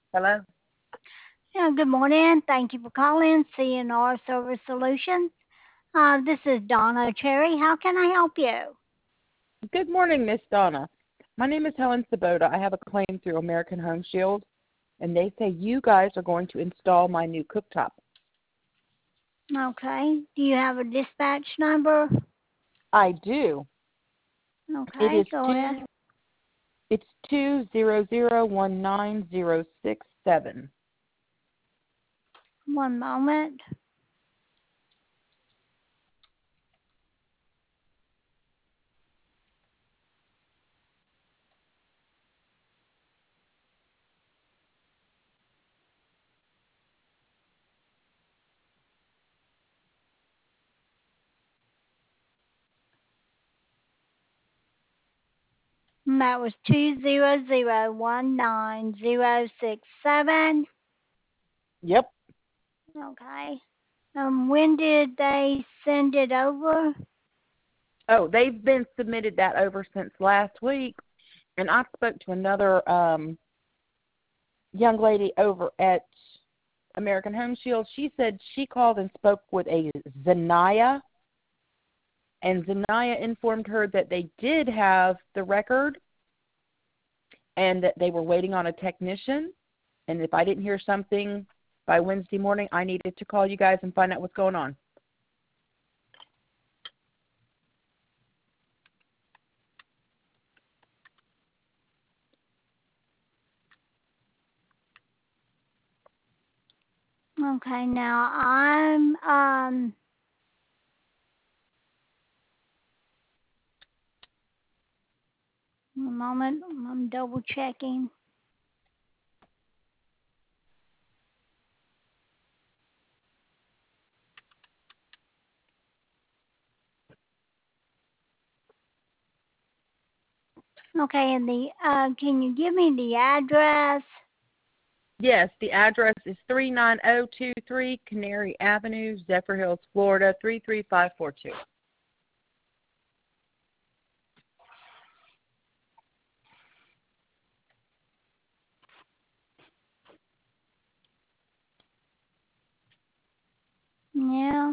Hello? Yeah, good morning. Thank you for calling CNR Service Solutions. This is Donna Cherry. How can I help you? Good morning, Miss Donna. My name is Helen Sabota. I have a claim through American Home Shield, and they say you guys are going to install my new cooktop. Okay. Do you have a dispatch number? I do. It Okay, is go ahead. two. It's 200190667. One moment. That was 200190667. Yep. Okay. When did they send it over? Oh, they've been submitted that over since last week, and I spoke to another young lady over at American Home Shield. She said she called and spoke with a Zanaya, and Zanaya informed her that they did have the record and that they were waiting on a technician. And if I didn't hear something by Wednesday morning, I needed to call you guys and find out what's going on. Okay, now I'm one moment. I'm double checking. Okay, and can you give me the address? Yes, the address is 39023 Canary Avenue, Zephyr Hills, Florida, 33542. Yeah.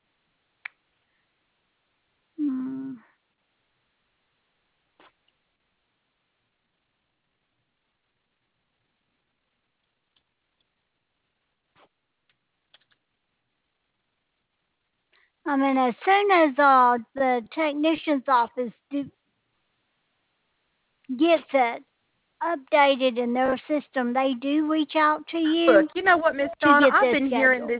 Hmm. I mean, as soon as the technician's office gets it updated in their system, they do reach out to Look, you you know what, Miss to Donna? get this scheduled.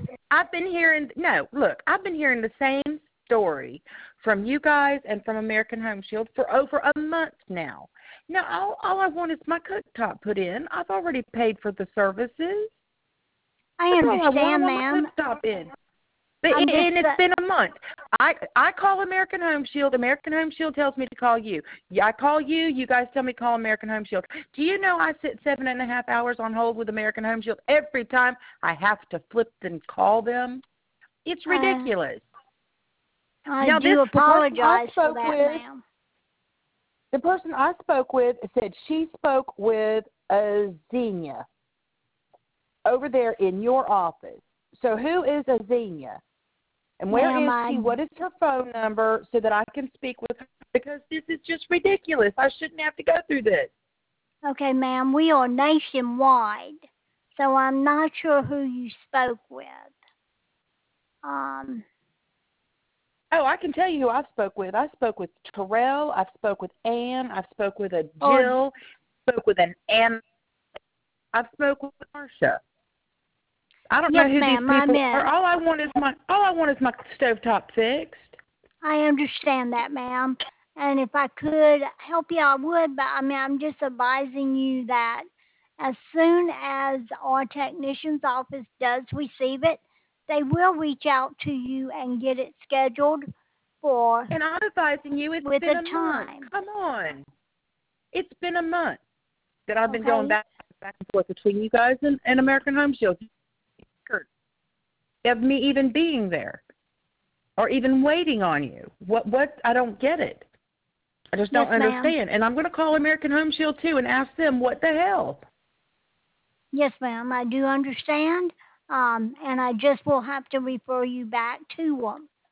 I've been hearing the same story from you guys and from American Home Shield for over a month now. Now, all I want is my cooktop put in. I've already paid for the services. I That's all I want. I understand, want my ma'am. cooktop in. But I'm just and it's been a month. I call American Home Shield. American Home Shield tells me to call you. Yeah, I call you. You guys tell me to call American Home Shield. Do you know I sit 7.5 hours on hold with American Home Shield every time I have to flip and call them? It's uh, ridiculous. I Now do the person I apologize for spoke that, with, ma'am. the person I spoke with said she spoke with a Xenia over there in your office. So who is a Xenia? And where Ma'am, is she? What is her phone number so that I can speak with her? Because this is just ridiculous. I shouldn't have to go through this. okay, ma'am, we are nationwide, so I'm not sure who you spoke with. Um, Oh, I can tell you who I spoke with. I spoke with Terrell. I spoke with Ann. I spoke with a or Jill. Spoke with an Ann. I spoke with Marsha. I don't yes, know who these ma'am, I'm people are. in. All I want is my stovetop fixed. I understand that, ma'am. And if I could help you, I would, but I mean, I'm just advising you that as soon as our technician's office does receive it, they will reach out to you and get it scheduled for And I'm advising you it's with been a a month. time. Come on. It's been a month that I've been going Okay? back and forth between you guys and American Home Shield. Of me even being there or even waiting on you. What I don't get it. I just Yes, don't ma'am. understand. And I'm going to call American Home Shield too and ask them what the hell. Yes, ma'am, I do understand. And I just will have to refer you back to them.